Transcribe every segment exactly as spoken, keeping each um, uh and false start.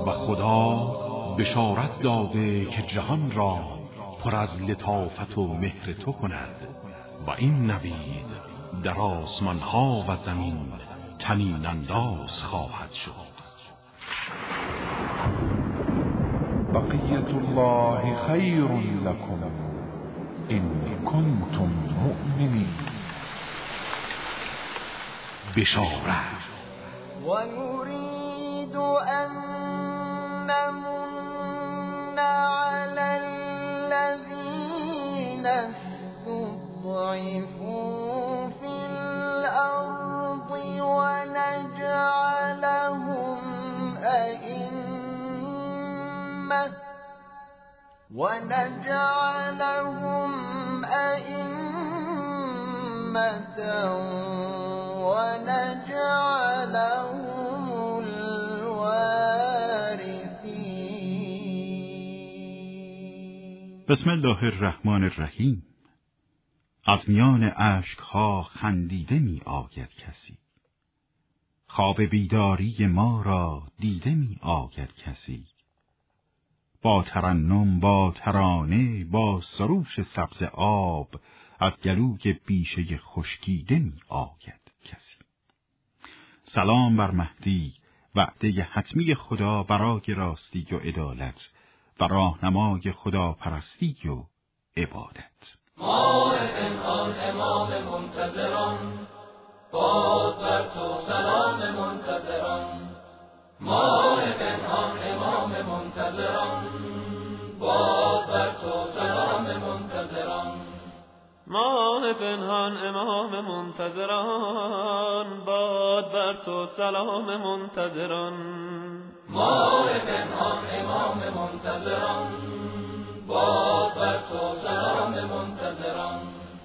و خدا بشارت داده که جهان را پر از لطافت و مهر تو کند و این نوید در آسمان ها و زمین طنین انداز خواهد شد. بقیت الله خیر لکم ان کنتم مؤمنین. بشارت و نريد ان نمن على الذين استضعفوا في الأرض ونجعلهم أئمة ونجعلهم أئمة ونجعلهم الوارثين. بسم الله الرحمن الرحیم. از میان اشکها خندیده می آید کسی، خواب بیداری ما را دیده می آید کسی. با ترنم، با ترانه، با سروش سبز آب، از گلوی بیشه خشکیده می آید کسی. سلام بر مهدی، وعده حتمی خدا برای راستی و عدالت و راهنمای خدا پرستی و عبادت. ماه پنهان امام منتظران، باد بر تو سلام منتظران. ماه پنهان امام منتظران، باد بر تو سلام منتظران. ماه پنهان امام منتظران، باد بر تو سلام منتظران. ماه پنهان امام منتظران، باد بر تو سلام منتظران.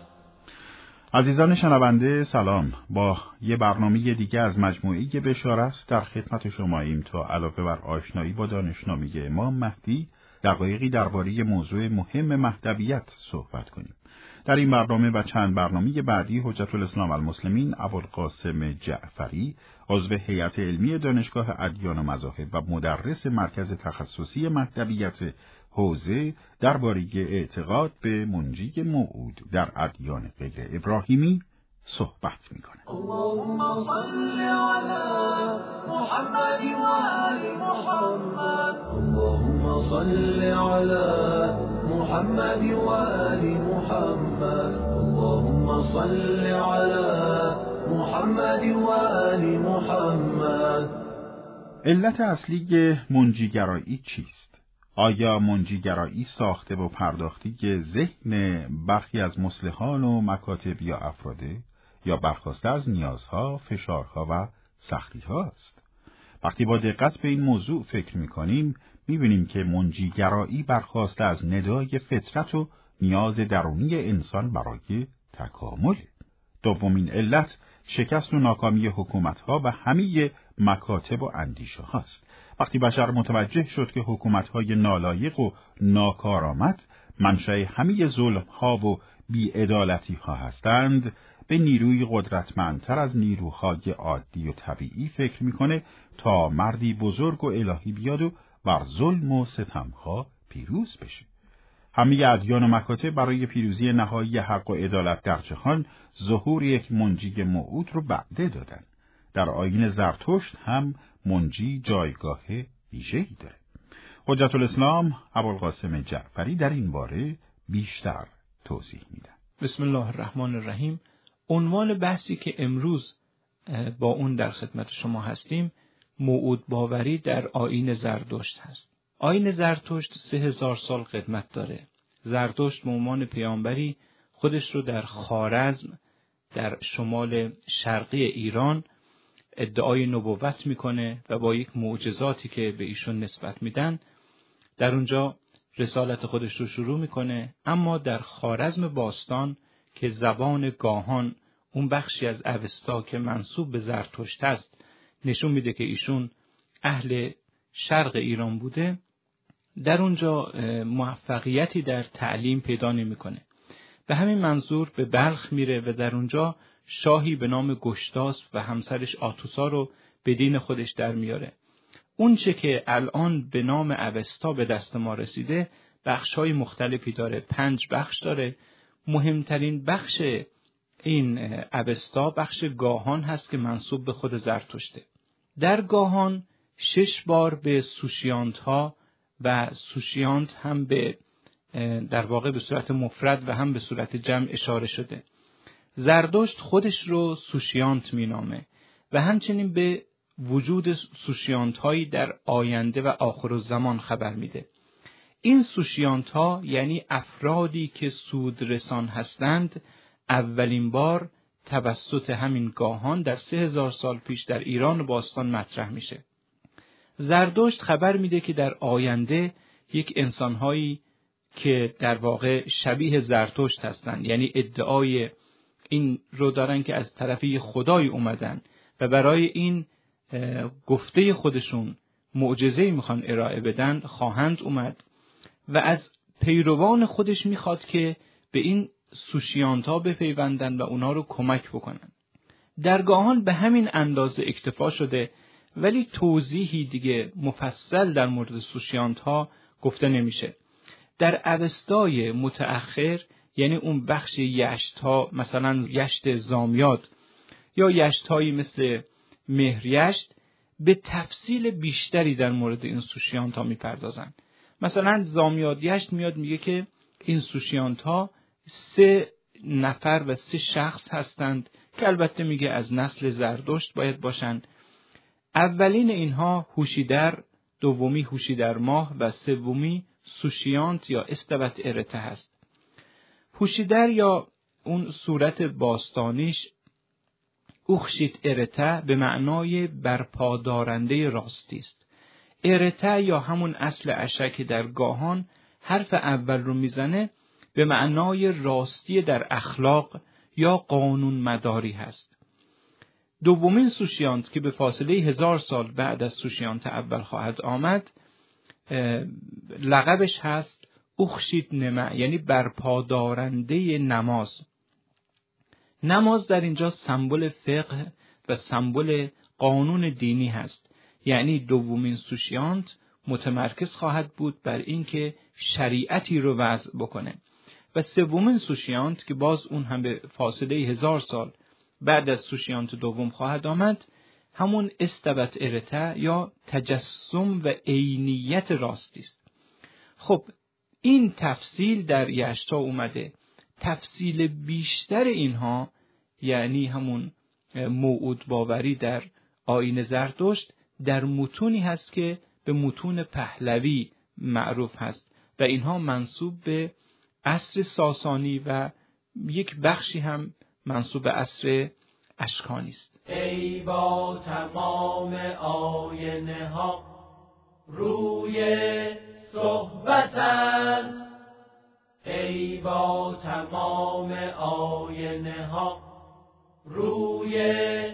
عزیزان شنونده سلام. با یه برنامه دیگه از مجموعه بشارت در خدمت شماییم تا علاوه بر آشنایی با دانشنامه امام مهدی دقایقی درباره موضوع مهم مهدویت صحبت کنیم. در این برنامه و چند برنامه بعدی حجت الاسلام المسلمین ابوالقاسم جعفری، عضو هیئت علمی دانشگاه ادیان و مذاهب و مدرس مرکز تخصصی مهدویت حوزه درباره اعتقاد به منجی موعود در ادیان غیر ابراهیمی صحبت می‌کند. اللهم صل علی محمد و آل محمد. اللهم صل علی محمد و آل محمد. اللهم صل علی محمد و آل محمد. علت اصلی منجیگرایی چیست؟ آیا منجیگرایی ساخته و پرداختی ذهن برخی از مصلحان و مکاتب یا افراده یا برخواسته از نیازها، فشارها و سختی‌ها است؟ وقتی با دقت به این موضوع فکر می‌کنیم، می‌بینیم که منجیگرایی برخواسته از ندای فطرت و نیاز درونی انسان برای تکامل. دومین علت شکست و ناکامی حکومت‌ها و همه مکاتب و اندیشه هاست. وقتی بشر متوجه شد که حکومت‌های نالایق و ناکارآمد منشأ همه ظلم‌ها و بی‌عدالتی‌ها هستند، به نیروی قدرتمندتر از نیروهای عادی و طبیعی فکر می‌کنه تا مردی بزرگ و الهی بیاد و بر ظلم و ستم‌ها پیروز بشه. همه ادیان و مکاتب برای پیروزی نهایی حق و عدالت در جهان ظهور یک منجی موعود رو وعده دادن. در آیین زرتشت هم منجی جایگاه ویژه‌ای داره. حجت الاسلام ابوالقاسم جعفری در این باره بیشتر توضیح میدن. بسم الله الرحمن الرحیم. عنوان بحثی که امروز با اون در خدمت شما هستیم، موعود باوری در آیین زرتشت هست. آیین زرتشت سه هزار سال قدمت داره. زرتشت به عنوان پیامبری خودش رو در خوارزم در شمال شرقی ایران ادعای نبوت میکنه و با یک معجزاتی که به ایشون نسبت میدن در اونجا رسالت خودش رو شروع میکنه. اما در خوارزم باستان که زبان گاهان، اون بخشی از اوستا که منسوب به زرتشت است، نشون میده که ایشون اهل شرق ایران بوده، در اونجا موفقیتی در تعلیم پیدا نمیکنه. به همین منظور به بلخ میره و در اونجا شاهی به نام گشتاسپ و همسرش آتوسا رو به دین خودش در میاره. اون چه که الان به نام اوستا به دست ما رسیده بخش‌های مختلفی داره، پنج بخش داره. مهمترین بخش این اوستا بخش گاهان هست که منسوب به خود زرتشته. در گاهان شش بار به سوشیانت ها و سوشیانت هم به در واقع به صورت مفرد و هم به صورت جمع اشاره شده. زردشت خودش رو سوشیانت مینامه و همچنین به وجود سوشیانت هایی در آینده و آخرالزمان خبر میده. این سوشیانت ها یعنی افرادی که سودرسان هستند اولین بار توسط همین گاهان در سه هزار سال پیش در ایران باستان مطرح میشه. زردشت خبر میده که در آینده یک انسانهایی که در واقع شبیه زرتشت هستند، یعنی ادعای این رو دارن که از طرفی خدای اومدن و برای این گفته خودشون معجزه‌ای میخوان ارائه بدن، خواهند اومد و از پیروان خودش میخواد که به این سوشیانتا بپیوندن و اونا رو کمک بکنن. در گاهان به همین اندازه اکتفا شده ولی توضیحی دیگه مفصل در مورد سوشیانتا گفته نمیشه. در اوستای متأخر یعنی اون بخش یشت‌ها، مثلا یشت زامیاد یا یشت‌هایی مثل مهریشت، به تفصیل بیشتری در مورد این سوشیانتا میپردازن. مثلا زامیاد یشت میاد میگه که این سوشیانتا سه نفر و سه شخص هستند که البته میگه از نسل زردشت باید باشند. اولین اینها هوشیدر، دومی هوشیدر ماه و سومی سوشیانت یا استوت ارته هست. هوشیدر یا اون صورت باستانیش اوخشیت ارته به معنای برپادارنده راستی است. ارته یا همون اصل اشک در گاهان حرف اول رو میزنه به معنای راستی در اخلاق یا قانون مداری هست. دومین سوشیانت که به فاصله هزار سال بعد از سوشیانت اول خواهد آمد لقبش هست اوخشیت نمع، یعنی برپادارنده نماز. نماز در اینجا سمبل فقه و سمبل قانون دینی هست، یعنی دومین سوشیانت متمرکز خواهد بود بر اینکه شریعتی رو وضع بکنه و سومین سوشیانت که باز اون هم به فاصله هزار سال بعد از سوشیانت دوم خواهد آمد همون استوت ارته یا تجسم و عینیت راستی است. خب این تفصیل در یشتا اومده. تفصیل بیشتر اینها یعنی همون موعود باوری در آیین زرتشت در متونی هست که به متون پهلوی معروف هست و اینها منسوب به عصر ساسانی و یک بخشی هم منسوب به عصر اشکانی است. ای با تمام آینه ها روی صحبتت، ای با تمام آینه ها روی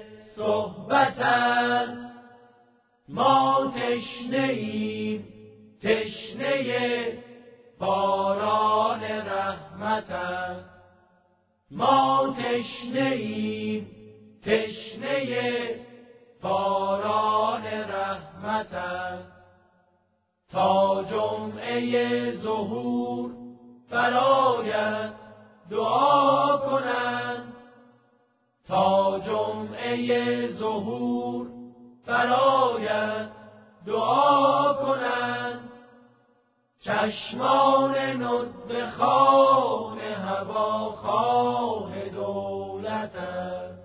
صحبتت، ما تشنه ایم تشنه باران رحمتت، ما تشنه ایم تشنه باران رحمتت، تا جمعه ظهور برایت دعا کنند، تا جمعه ظهور برایت دعا کنند، چشمان ندب خوان هوا خواه دولتت،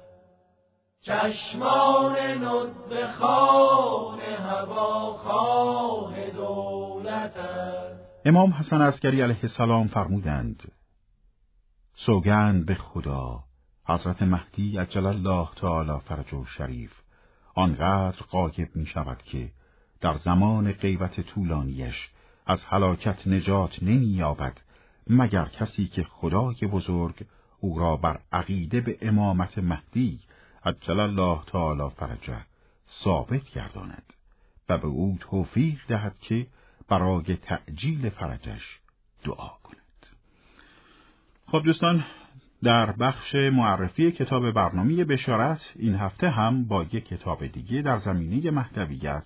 چشمان ندب خوان هوا خواه دولتت. امام حسن عسکری علیه السلام فرمودند: سوگند به خدا، حضرت مهدی عجل الله تعالی فرجه شریف آنقدر غایب می شود که در زمان غیبت طولانیش از هلاکت نجات نمی یابد مگر کسی که خدای بزرگ او را بر عقیده به امامت مهدی عجل الله تعالی فرجه ثابت گرداند و به او توفیق دهد که برای تعجیل فرجش دعا کند. خب دوستان، در بخش معرفی کتاب برنامه بشارت این هفته هم با یک کتاب دیگه در زمینه مهدویت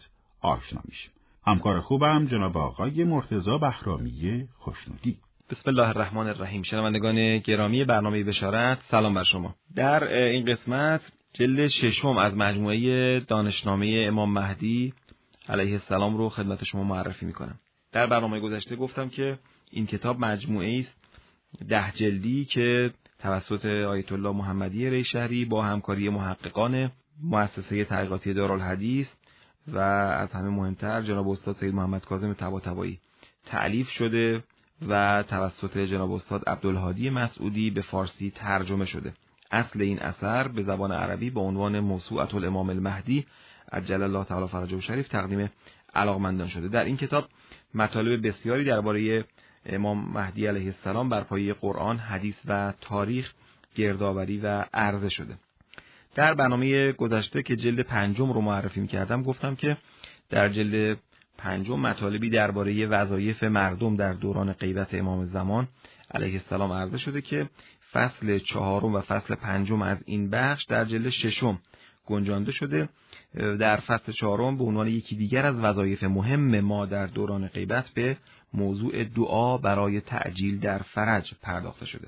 آشنا میشیم. همکار خوبم جناب آقای مرتضی بهرامی خوشنودی. بسم الله الرحمن الرحیم. شنوندگان گرامی برنامه بشارت، سلام بر شما. در این قسمت جلد ششم از مجموعه دانشنامه امام مهدی علیه السلام رو خدمت شما معرفی میکنم. در برنامه گذشته گفتم که این کتاب مجموعه است ده جلدی که توسط آیت الله محمدی ریشهری با همکاری محققان مؤسسه تحقیقاتی دارالحدیث و از همه مهمتر جناب استاد سید محمد کاظم طباطبایی تألیف شده و توسط جناب استاد عبدالهادی مسعودی به فارسی ترجمه شده. اصل این اثر به زبان عربی با عنوان موسوعة الامام المهدی عجل الله تعالی فرجه شریف تقدیم علاقمندان شده. در این کتاب مطالب بسیاری درباره امام مهدی علیه السلام بر پایه قرآن، حدیث و تاریخ گردآوری و عرضه شده. در برنامه گذشته که جلد پنجم رو معرفی می‌کردم گفتم که در جلد پنجم مطالبی درباره وظایف مردم در دوران غیبت امام زمان علیه السلام عرضه شده که فصل چهارم و فصل پنجم از این بخش در جلد ششم گنجانده شده. در فصل چهارم به عنوان یکی دیگر از وظایف مهم ما در دوران غیبت به موضوع دعا برای تعجیل در فرج پرداخته شده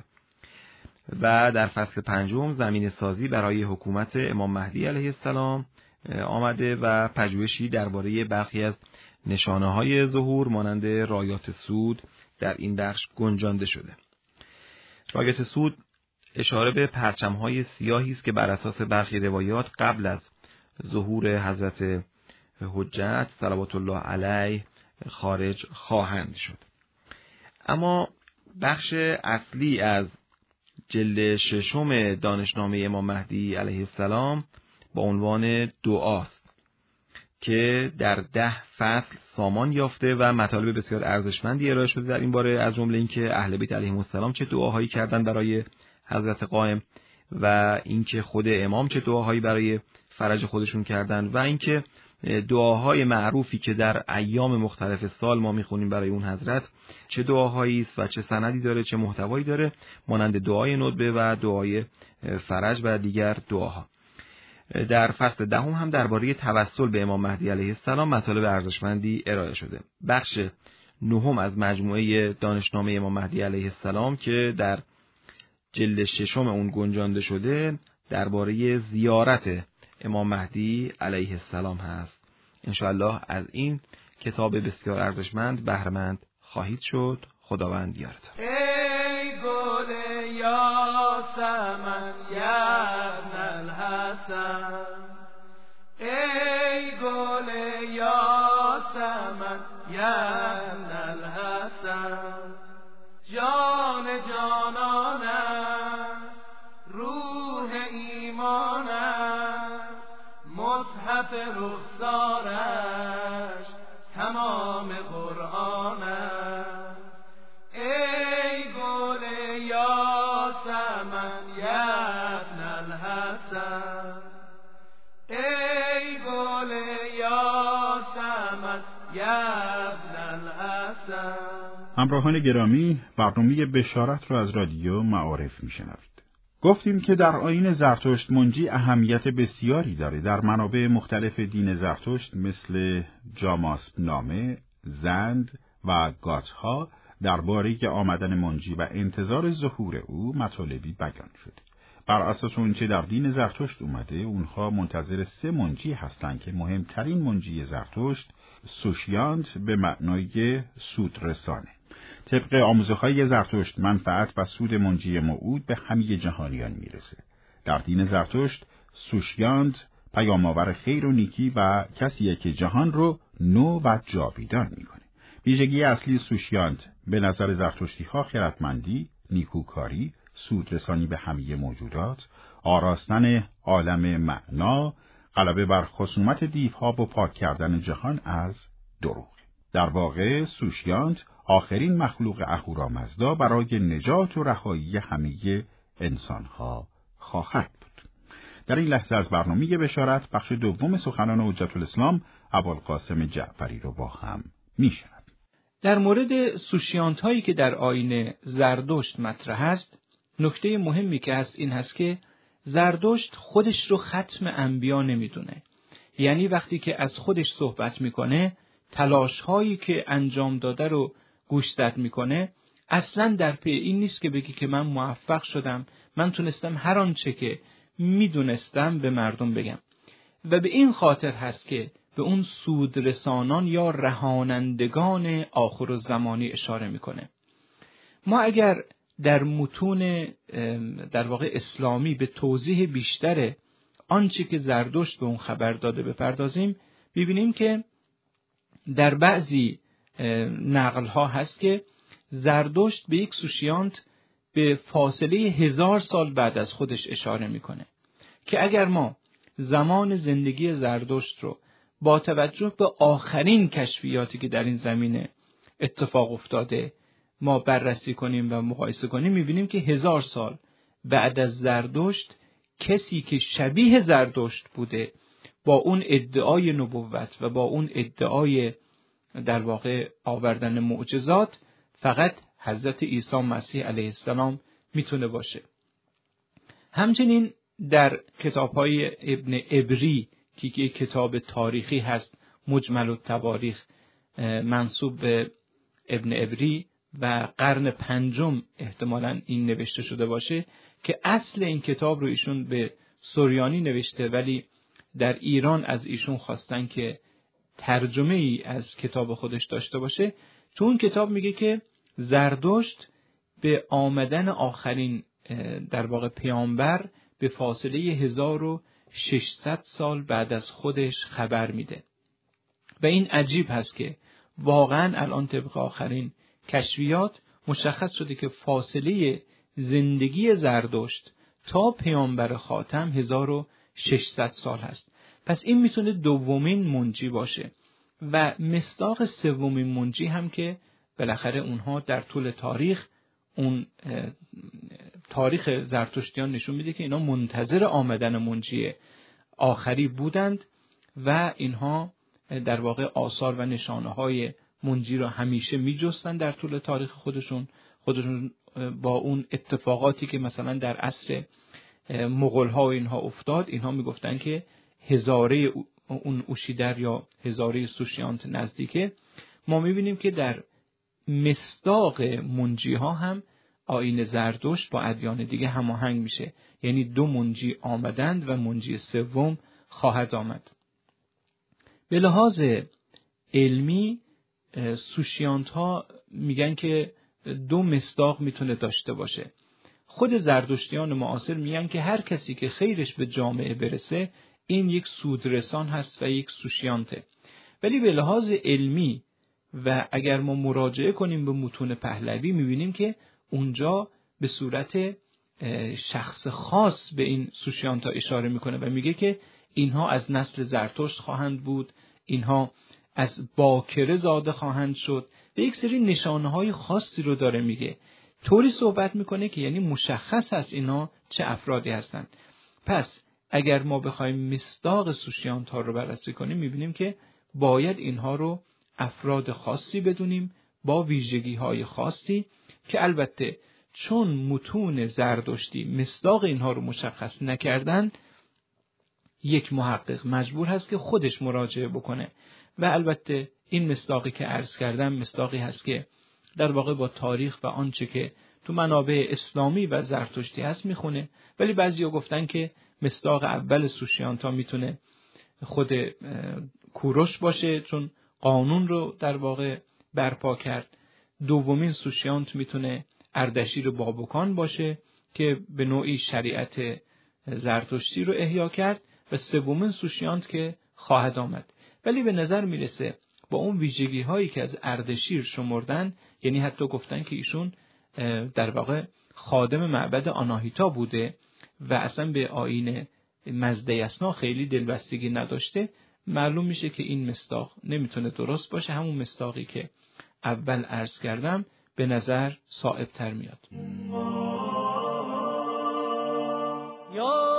و در فصل پنجم زمین سازی برای حکومت امام مهدی علیه السلام آمده و پژوهشی درباره برخی از نشانه های ظهور مانند رایات سود در این بخش گنجانده شده. رایات سود اشاره به پرچم های سیاهی است که بر اساس برخی روایات قبل از ظهور حضرت حجت صلوات الله علیه خارج خواهند شد. اما بخش اصلی از جلد ششم دانشنامه امام مهدی علیه السلام با عنوان دعاست که در ده فصل سامان یافته و مطالب بسیار ارزشمندی ارائه شده در این باره، از جمله اینکه اهل بیت علیهم السلام چه دعاهایی کردند برای حضرت قائم و اینکه خود امام چه دعاهایی برای فرج خودشون کردند و اینکه دعاهای معروفی که در ایام مختلف سال ما میخونیم برای اون حضرت چه دعاهایی است و چه سندی داره، چه محتوایی داره، مانند دعای ندبه و دعای فرج و دیگر دعاها. در فصل دهم هم درباره توسل به امام مهدی علیه السلام مطالب ارزشمندی ارائه شده. بخش نهم از مجموعه دانشنامه امام مهدی علیه السلام که در جلد ششم اون گنجانده شده درباره زیارت امام مهدی علیه السلام هست. انشاءالله از این کتاب بسیار ارزشمند بهره‌مند خواهید شد. خداوند یارتان. ای گل یاسمن یبن الحسن، ای گل یاسمن یبن الحسن، جان جانانم روح ایمانم مصحف رخسارش تمام قرآنم. ای گل یاسمن یبن الحسن، ای گل یاسمن یبن الحسن. همراهان گرامی، برنامه بشارت را از رادیو معارف میشنوید. گفتیم که در آیین زرتشت منجی اهمیت بسیاری داره. در منابع مختلف دین زرتشت مثل جاماسب نامه، زند و گاتها درباره آمدن منجی و انتظار ظهور او مطالبی بیان شده. بر اساس اونچه در دین زرتشت اومده، اونها منتظر سه منجی هستند که مهمترین منجی زرتشت سوشیانت به معنای سود رسانه. طبق آموزه‌های زرتشت منفعت و سود منجی موعود به همه جهانیان میرسه. در دین زرتشت سوشیانت پیام‌آور خیر و نیکی و کسیه که جهان رو نو و جاویدان میکنه. ویژگی اصلی سوشیانت به نظر زرتشتی‌ها خردمندی، نیکوکاری، سودرسانی به همه موجودات، آراستن عالم معنا، غلبه بر خصومت دیوها و پاک کردن جهان از دروغ. در واقع سوشیانت آخرین مخلوق اهورامزدا برای نجات و رهایی همه انسانها خواهد بود. در این لحظه از برنامه بشارت بخش دوم سخنان حجت الاسلام ابوالقاسم جعفری رو با هم میشنویم. در مورد سوشیانت هایی که در آیین زردشت مطرح است، نکته مهمی که هست این هست که زردشت خودش رو ختم انبیا نمیدونه. یعنی وقتی که از خودش صحبت میکنه، تلاش هایی که انجام داده رو گوشزد میکنه، اصلا در پی این نیست که بگی که من موفق شدم، من تونستم هر آنچه که میدونستم به مردم بگم. و به این خاطر هست که به اون سودرسانان یا رهانندگان آخرالزمانی اشاره میکنه. ما اگر در متون در واقع اسلامی به توضیح بیشتر آنچه که زردشت به اون خبر داده بپردازیم، ببینیم که در بعضی نقل ها هست که زردشت به یک سوشیانت به فاصله هزار سال بعد از خودش اشاره میکنه که اگر ما زمان زندگی زردشت رو با توجه به آخرین کشفیاتی که در این زمینه اتفاق افتاده ما بررسی کنیم و مقایسه کنیم، میبینیم که هزار سال بعد از زردشت کسی که شبیه زردشت بوده با اون ادعای نبوت و با اون ادعای در واقع آوردن معجزات فقط حضرت عیسی مسیح علیه السلام میتونه باشه. همچنین در کتاب‌های ابن عبری که یک کتاب تاریخی هست، مجمل التواریخ، منسوب به ابن عبری و قرن پنجم احتمالاً این نوشته شده باشه که اصل این کتاب رو ایشون به سوریانی نوشته، ولی در ایران از ایشون خواستن که ترجمه ای از کتاب خودش داشته باشه. تو اون کتاب میگه که زردشت به آمدن آخرین در واقع پیامبر به فاصله هزار و ششصد سال بعد از خودش خبر میده. و این عجیب هست که واقعا الان طبق آخرین کشفیات مشخص شده که فاصله زندگی زردشت تا پیامبر خاتم هزار و ششصد سال هست. پس این میتونه دومین منجی باشه و مصداق سومین منجی هم که بالاخره اونها در طول تاریخ اون تاریخ زرتشتیان نشون میده که اینا منتظر آمدن منجی آخری بودند و اینها در واقع آثار و نشانه های منجی رو همیشه میجستن در طول تاریخ خودشون خودشون با اون اتفاقاتی که مثلا در عصر مغول ها و اینها افتاد، اینها میگفتن که هزاره اون اوشیدر یا هزاره سوشیانت نزدیکه. ما میبینیم که در مصداق منجی ها هم آیین زردشت با ادیان دیگه هماهنگ میشه، یعنی دو منجی آمدند و منجی سوم خواهد آمد. به لحاظ علمی سوشیانت ها میگن که دو مصداق میتونه داشته باشه. خود زردشتیان معاصر میگن که هر کسی که خیرش به جامعه برسه این یک سودرسان هست و یک سوشیانته. ولی به لحاظ علمی و اگر ما مراجعه کنیم به متون پهلوی میبینیم که اونجا به صورت شخص خاص به این سوشیانتا اشاره میکنه و میگه که اینها از نسل زرتشت خواهند بود، اینها از باکره زاده خواهند شد و یک سری نشانه های خاصی رو داره میگه. طوری صحبت میکنه که یعنی مشخص هست اینا چه افرادی هستند. پس اگر ما بخوایم مصداق سوشیانت ها رو بررسی کنیم میبینیم که باید اینها رو افراد خاصی بدونیم با ویژگی های خاصی که البته چون متون زردشتی مصداق اینها رو مشخص نکردن، یک محقق مجبور هست که خودش مراجعه بکنه و البته این مصداقی که عرض کردم مصداقی هست که در واقع با تاریخ و آنچه که تو منابع اسلامی و زرتشتی هست میخونه. ولی بعضیا گفتن که مصداق اول سوشیانتا میتونه خود کوروش باشه چون قانون رو در واقع برپا کرد. دومین سوشیانت میتونه اردشیر بابکان باشه که به نوعی شریعت زرتشتی رو احیا کرد و سومین سوشیانت که خواهد آمد. ولی به نظر میرسه با اون ویژگی هایی که از اردشیر شمردن، یعنی حتی گفتن که ایشون در واقع خادم معبد آناهیتا بوده و اصلا به آیین مزدیسنا خیلی دلبستگی نداشته، معلوم میشه که این مصداق نمیتونه درست باشه. همون مصداقی که اول عرض کردم به نظر صائب تر میاد. یا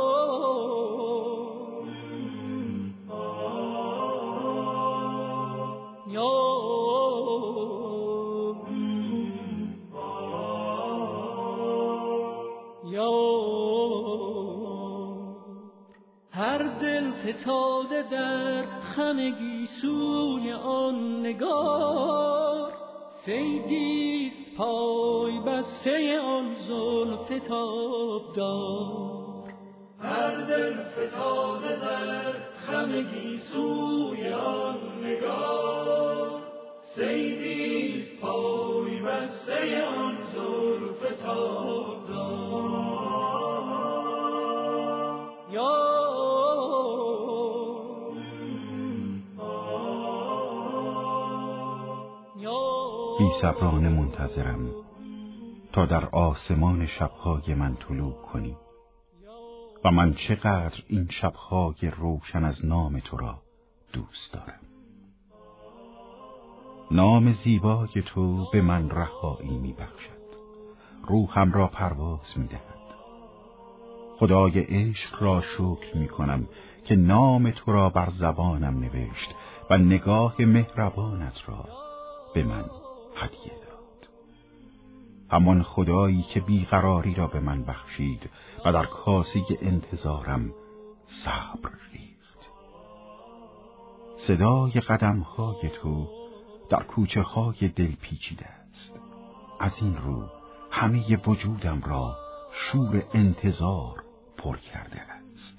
یا یا هر دل فتاده در خم گیسوی آن نگار، صیدیست پای بسته آن زلف تابدار. هر دل فتاده در خم گیسوی آن نگار، صیدیست پای بسته آن زلف تابدار. یا بی صبرانه منتظرم تا در آسمان شبهای من طلوع کنی و من چقدر این شبهای روشن از نام تو را دوست دارم. نام زیبای تو به من رهایی می بخشد، روحم را پرواز می دهد. خدای عشق را شکر می کنم که نام تو را بر زبانم نوشت و نگاه مهربانت را به من هدیه داد. همان خدایی که بیقراری را به من بخشید و در کاسه انتظارم صبر ریخت. صدای قدم‌های تو در کوچه های دل پیچیده است. از این رو همه وجودم را شور انتظار پر کرده است.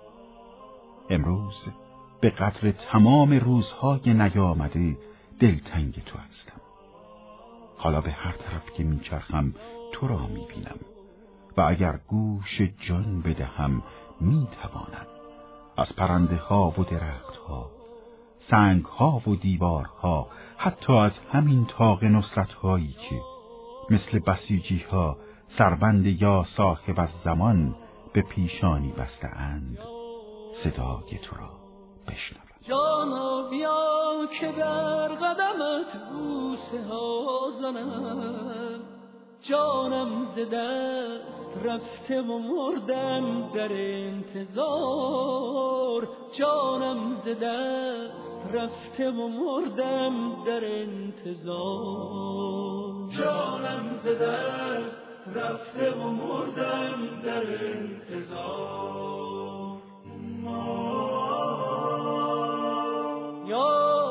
امروز به قدر تمام روزهای نیامده دلتنگ تو هستم. حالا به هر طرف که میچرخم تو را میبینم و اگر گوش جان بدهم میتوانم از پرنده ها و درخت ها، سنگ ها و دیوارها، حتی از همین طاق نصرت هایی که مثل بسیجی ها سربند یا صاحب از زمان به پیشانی بسته اند صدای تو را بشنوم. جانا بیا که بر قدمت بوسه ها زنم، جانم ز دست رفته و مردم در انتظار، جانم ز دست رفته و مردم در انتظار، جانم ز دست رفته و مردم در انتظار. یا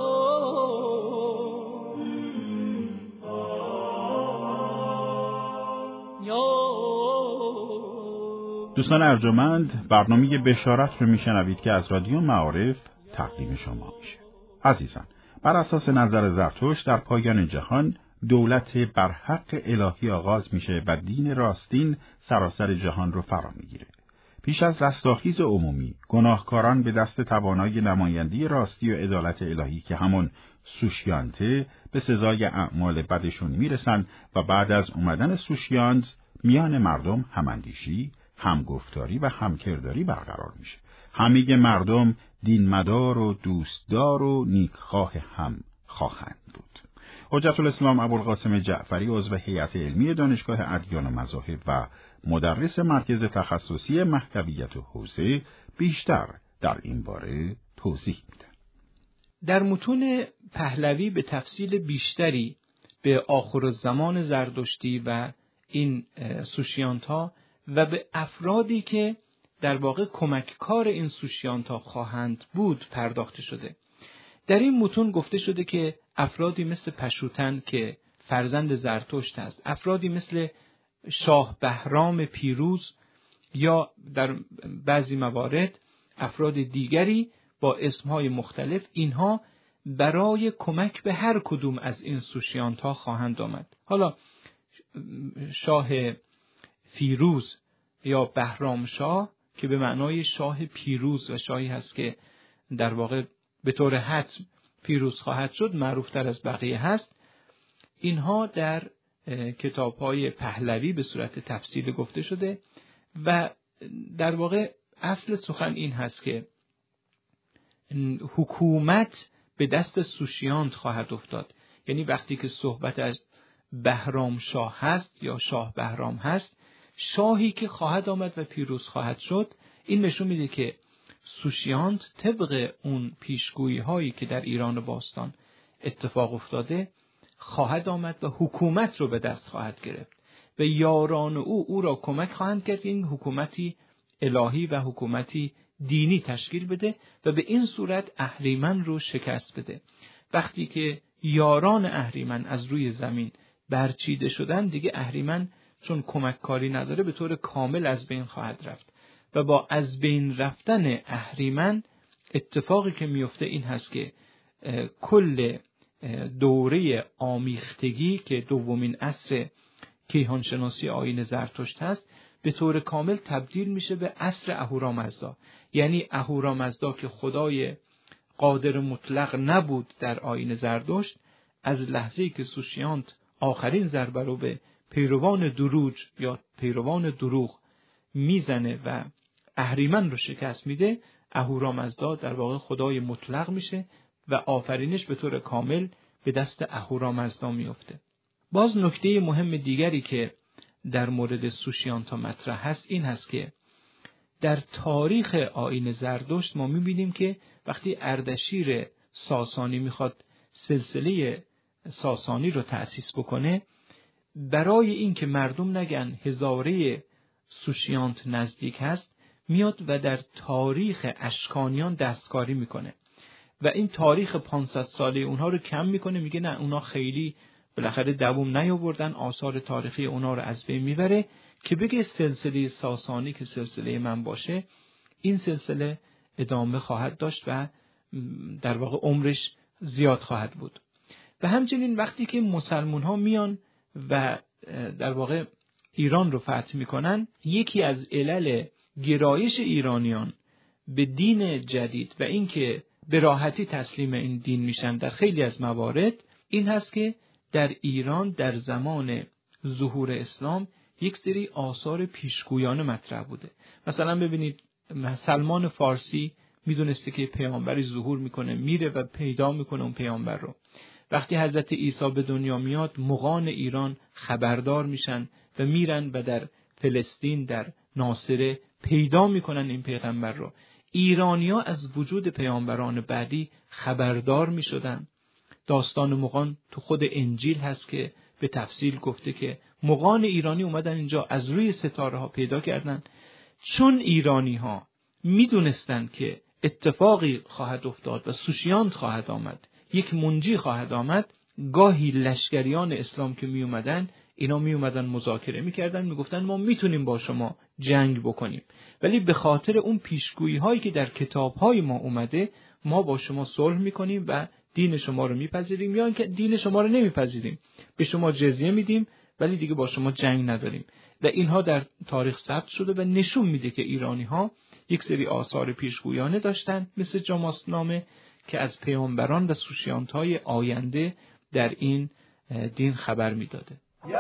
دوستان ارجمند، برنامه بشارت رو میشنوید که از رادیو معارف تقدیم شما میشه. عزیزان، بر اساس نظر زرتشت در پایان جهان دولت برحق الهی آغاز میشه و دین راستین سراسر جهان رو فرا میگیره. پیش از رستاخیز عمومی، گناهکاران به دست توانای نمایندی راستی و عدالت الهی که همون سوشیانته به سزای اعمال بدشون میرسن و بعد از اومدن سوشیانت میان مردم هماندیشی، همگفتاری و همکرداری برقرار میشه. همه مردم دینمدار و دوستدار و نیکخواه هم خواهند بود. حجت الاسلام ابوالقاسم جعفری عضو هیئت علمی دانشگاه ادیان و مذاهب و مدرس مرکز تخصصی مهدویت و حوزه بیشتر در این باره توضیح میده. در متون پهلوی به تفصیل بیشتری به آخرالزمان زردشتی و این سوشیانتا و به افرادی که در واقع کمککار این سوشیانتا خواهند بود پرداخته شده. در این متون گفته شده که افرادی مثل پشوتن که فرزند زرتشت است، افرادی مثل شاه بهرام پیروز یا در بعضی موارد افراد دیگری با اسمهای مختلف، اینها برای کمک به هر کدوم از این سوشیانتا خواهند آمد. حالا شاه فیروز یا بهرام شاه که به معنای شاه پیروز و شاهی هست که در واقع به طور حتم پیروز خواهد شد، معروفتر از بقیه هست، اینها در کتاب‌های پهلوی به صورت تفصیل گفته شده و در واقع اصل سخن این هست که حکومت به دست سوشیانت خواهد افتاد. یعنی وقتی که صحبت از بهرام شاه هست یا شاه بهرام هست، شاهی که خواهد آمد و پیروز خواهد شد، این نشون میده که سوشیانت طبق اون پیشگویی هایی که در ایران باستان اتفاق افتاده خواهد آمد و حکومت رو به دست خواهد گرفت و یاران او او را کمک خواهند کرد. این حکومتی الهی و حکومتی دینی تشکیل بده و به این صورت اهریمن رو شکست بده. وقتی که یاران اهریمن از روی زمین برچیده شدن، دیگه اهریمن چون کمک کاری نداره به طور کامل از بین خواهد رفت و با از بین رفتن اهریمن اتفاقی که میفته این هست که کل دوره آمیختگی که دومین عصر کیهانشناسی آیین زرتشت هست به طور کامل تبدیل میشه به عصر اهورامزدا. یعنی اهورامزدا که خدای قادر مطلق نبود در آیین زرتشت، از لحظه‌ای که سوشیانت آخرین ضربه رو به پیروان دروج یا پیروان دروغ میزنه و اهریمن رو شکست میده، اهورامزدا در واقع خدای مطلق میشه و آفرینش به طور کامل به دست اهورامزدا میفته. باز نکته مهم دیگری که در مورد سوشیانتا مطرح هست این هست که در تاریخ آیین زرتشت ما میبینیم که وقتی اردشیر ساسانی میخواد سلسله ساسانی رو تأسیس بکنه، برای این که مردم نگن هزاره سوشیانت نزدیک هست، میاد و در تاریخ اشکانیان دستکاری میکنه و این تاریخ پانصد ساله اونها رو کم میکنه، میگه نه اونها خیلی بالاخره دوام نیاوردن، آثار تاریخی اونها رو از بین میبره که بگه سلسله ساسانی که سلسله من باشه، این سلسله ادامه خواهد داشت و در واقع عمرش زیاد خواهد بود. و همچنین وقتی که مسلمان ها میان و در واقع ایران رو فتح میکنن، یکی از علل گرایش ایرانیان به دین جدید و اینکه به راحتی تسلیم این دین میشن در خیلی از موارد این هست که در ایران در زمان ظهور اسلام یک سری آثار پیشگویانه مطرح بوده. مثلا ببینید سلمان فارسی میدونسته که پیامبری ظهور میکنه، میره و پیدا میکنه اون پیامبر رو. وقتی حضرت عیسی به دنیا میاد، مغان ایران خبردار میشن و میرن و در فلسطین در ناصره پیدا میکنن این پیغمبر رو. ایرانی‌ها از وجود پیامبران بعدی خبردار میشدن. داستان مغان تو خود انجیل هست که به تفصیل گفته که مغان ایرانی اومدن اینجا از روی ستاره ها پیدا کردن. چون ایرانی ها میدونستن که اتفاقی خواهد افتاد و سوشیانت خواهد آمد، یک منجی خواهد آمد، گاهی لشکریان اسلام که می اومدن، اینا می اومدن مذاکره میکردن، میگفتن ما میتونیم با شما جنگ بکنیم، ولی به خاطر اون پیشگویی هایی که در کتاب های ما اومده، ما با شما صلح میکنیم و دین شما رو میپذیریم، یا اینکه دین شما رو نمیپذیریم، به شما جزیه میدیم ولی دیگه با شما جنگ نداریم. و اینها در تاریخ ثبت شده و نشون میده که ایرانی ها یک سری آثار پیشگویانه داشتن مثل جاماسنامه که از پیامبران و سوشیانت های آینده در این دین خبر میداده.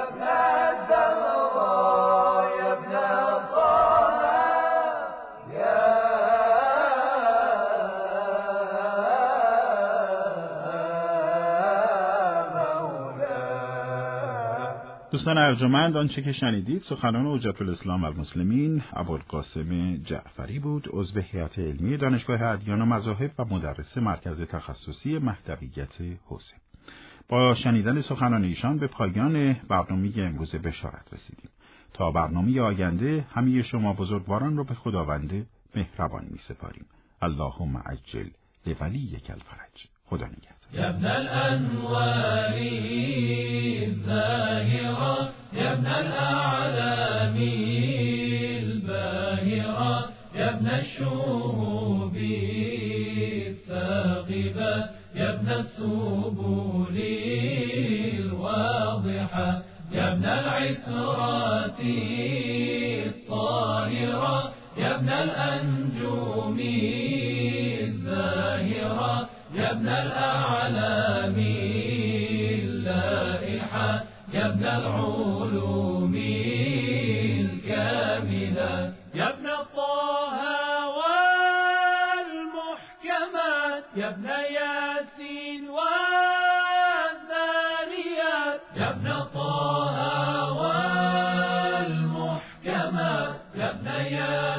دوستان ارجمند، آنچه که شنیدید سخنان حجت الاسلام و المسلمین ابوالقاسم جعفری بود، عضو هیئت علمی دانشگاه ادیان و مذاهب و مدرس مرکز تخصصی مهدویت حسین. با شنیدن سخنان ایشان به پایان برنامه امروز بشارت رسیدیم. تا برنامه آینده همه شما بزرگواران رو به خداوند مهربان می سپاریم. اللهم عجل لولیک الفرج. خدا نگهدار. يا ابن الأنوار الزاهرة، يا ابن الأعلام الباهرة، يا ابن الشهوب الثاقبة، يا ابن السبل الواضحة، يا ابن العثرات الطاهرة، يا ابن الأنجوم الزاهرة، يا ابن الأعلام اللائحة، يا ابن العلوم الكاملة، يا ابن طه والمحكمات، يا ابن ياسين والذاريات، يا ابن طه والمحكمات، يا ابن ياسين